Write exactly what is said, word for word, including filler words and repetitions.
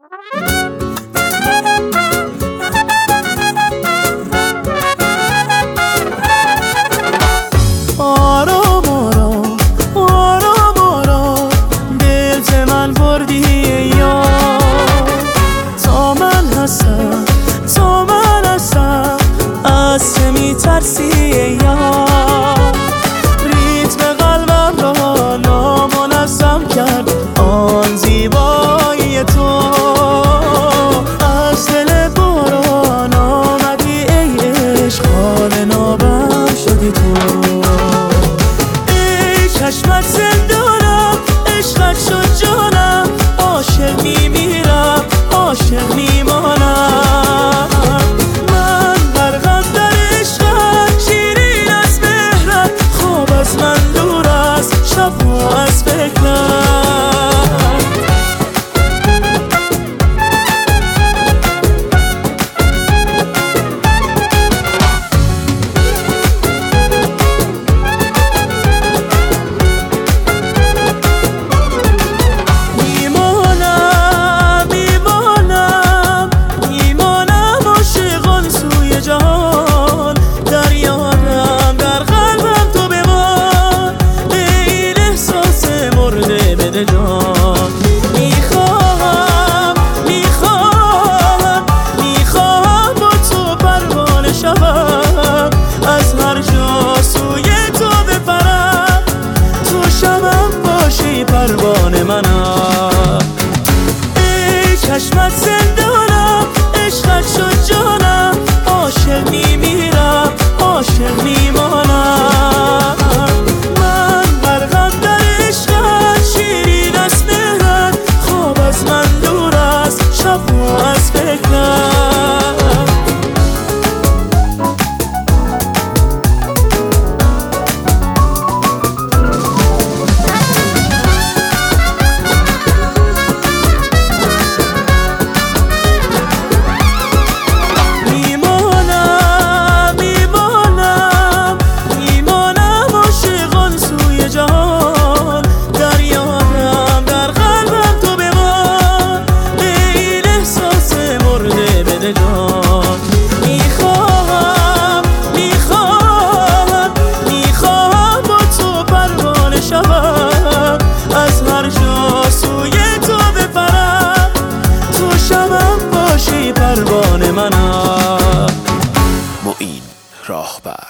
آرام آرام آرام آرام دل ز من بردی یا تا من هستم تا من هستم از چه میترسی یا ریتم قلبم را نامنظم کرد آن زیبایی تو از دل باران آمدی ای عشق حال نابم شدی تو ای چشمت زندانم عشقت شد جانم عاشق میمیرم عاشق میمانم من غرقم در عشقت شیرین از مهرت خواب از من دور است شبها از فکرت میخواهم میخواهم میخواهم با تو پروانه شوم از هر جا سوی تو بپرم تو شبم باشی پروانه منم ای چشمت زندانم عشقت شد جانم عاشق میمیرم عاشق میمانم من غرقم در عشقت شیرین از مهرت خواب از من دور است شبها از فکرت میخواهم میخواهم میخواهم با تو پروانه شوم از هر جا سوی تو بپرم تو شبم باشی پروانه منم. معین راهبر.